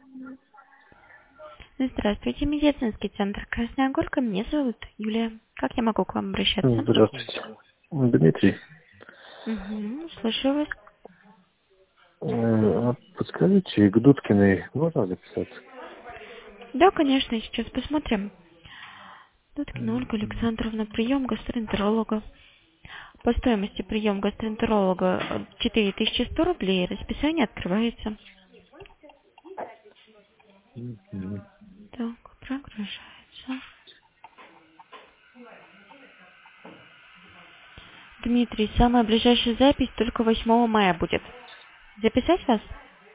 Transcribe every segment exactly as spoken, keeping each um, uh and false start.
Здравствуйте, медицинский центр Красная Горка. Меня зовут Юлия. Как я могу к вам обращаться? Здравствуйте. Дмитрий, Угу, слушаю вас. э, а подскажите, к Дудкиной можно записаться? Да, конечно, сейчас посмотрим. Дудкина Ольга Мгм. Александровна, прием гастроэнтеролога. По стоимости прием гастроэнтеролога четыре тысячи сто рублей. Расписание открывается. Мгм. Так, прогружается. Дмитрий, самая ближайшая запись только восьмого мая будет. Записать вас?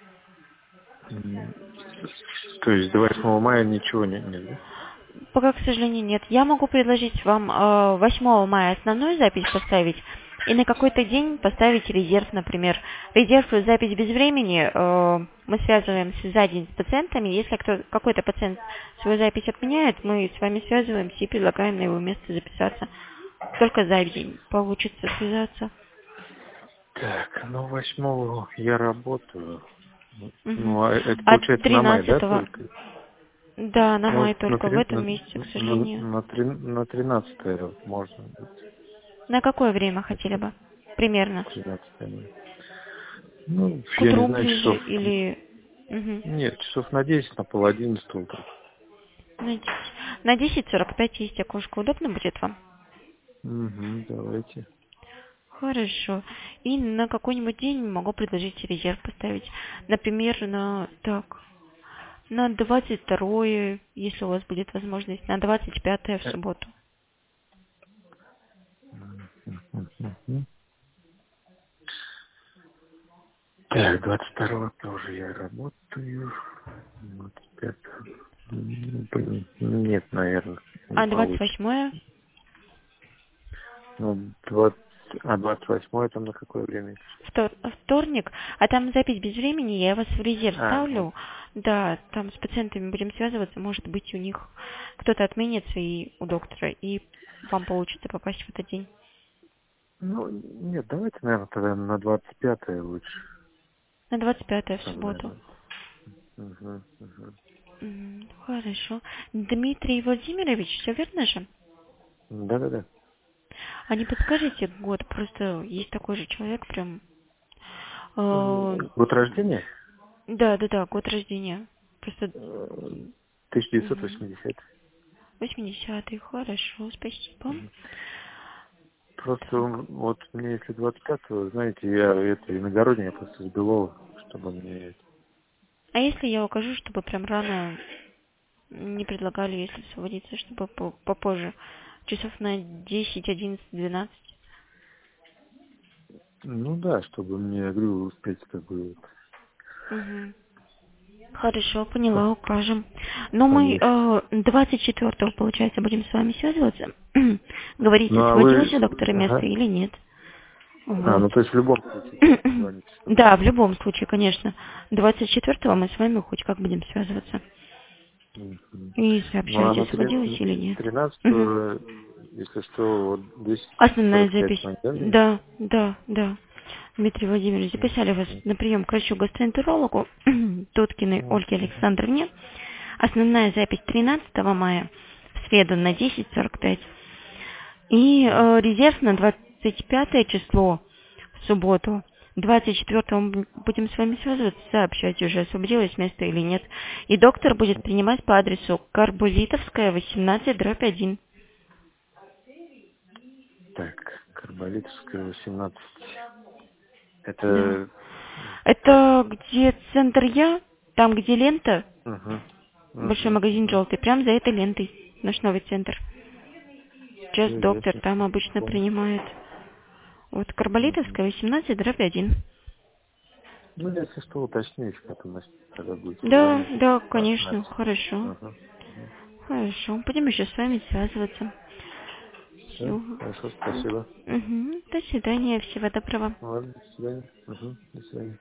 М, То есть до восьмого мая ничего не, нет, да? Пока, к сожалению, нет. Я могу предложить вам э, восьмого мая основную запись поставить и на какой-то день поставить резерв, например. Резерв и запись без времени э, мы связываемся за день с пациентами. Если кто, какой-то пациент свою запись отменяет, мы с вами связываемся и предлагаем на его место записаться. Только за день получится связаться. Так, ну восьмого я работаю. Мгм. Ну, а это А получается на май, да, тринадцатого, только? да, на Ну, май вот на, только в три- этом на, месяце, к на, сожалению. на, три- на тринадцатое можно быть. На какое время хотели Это бы? Примерно. тринадцатое мая. Ну, К я не утру знаю, ближе часов... или... Мгм. Нет, часов на десять, на пол одиннадцатого утра. На десять. На десять сорок пять есть окошко. Удобно будет вам? Угу, давайте. Хорошо. И на какой-нибудь день могу предложить резерв поставить. Например, на... Так... На двадцать второе, если у вас будет возможность, на двадцать пятое в Э, субботу. мгм. Так, двадцать второго тоже я работаю. двадцать пятого. М, блин, нет, наверное, не А двадцать получится. восьмое Ну, двадцать, а двадцать восьмое там на какое время? Втор- вторник, а там запись без времени, я вас в резерв А, вот. ставлю. Да, там с пациентами будем связываться, может быть, у них кто-то отменится и у доктора, и вам получится попасть в этот день. Ну, нет, давайте, наверное, тогда на двадцать пятое лучше. На двадцать пятое в Там, субботу. наверное. Угу, угу. М, Хорошо. Дмитрий Владимирович, все верно же? Да-да-да. А не подскажите год, просто есть такой же человек, прям... М, э, Год рождения? Да, да, да, год рождения. Просто Э, тысяча девятьсот мгм. восьмидесятый. восьмидесятый, хорошо, спасибо. Просто Так. м, вот мне если двадцать пятого, знаете, я это иногородний, я просто с Белова, чтобы мне А если я укажу, чтобы прям рано не предлагали, если освободиться, чтобы по- попозже, часов на десять, одиннадцать, двенадцать? ну да, чтобы мне, я говорю, успеть как бы Угу. Хорошо, по- поняла, укажем. Но мы поесть. э, двадцать четвёртого, получается, будем с вами связываться. Говорить, Ну а освободилось вы, у доктора место ага. или нет. А, Вот. ну то есть в любом случае, да, звоните, чтобы. Да, в любом случае, конечно. двадцать четвёртого мы с вами хоть как будем связываться. Мгм. И Ну а сообщать, на освободилась или нет. Мгм. тринадцатого, если что, вот двести Основная сорок пять запись. звонить, да, время? Да, да, да. Дмитрий Владимирович, записали вас Мгм. на прием к врачу-гастроэнтерологу Туткиной Ольге Мгм. Александровне. Основная запись тринадцатого мая, в среду на десять сорок пять. И Мгм. э, резерв на двадцать пятое число, в субботу. двадцать четвёртого мы будем с вами связываться, сообщать уже, освободилось место или нет. И доктор будет принимать по адресу Карбулитовская, восемнадцать, дробь один. Так, Карболитовская, восемнадцать. Да. Это... Это где центр Я, там где лента, Угу. большой Угу. магазин Угу. желтый, прям за этой лентой, наш новый центр. Сейчас Все доктор ясно, там обычно понял. принимает. Вот Мгм. Карболитовская, восемнадцать, дробь один. Ну, если что, уточните потом, если когда будете Да, звонить. да, А, конечно, адрес. хорошо. Ага. Угу. Хорошо, будем еще с вами связываться. Все. Все, хорошо, спасибо. Угу. До свидания, всего доброго. Ладно, до свидания. Угу. До свидания.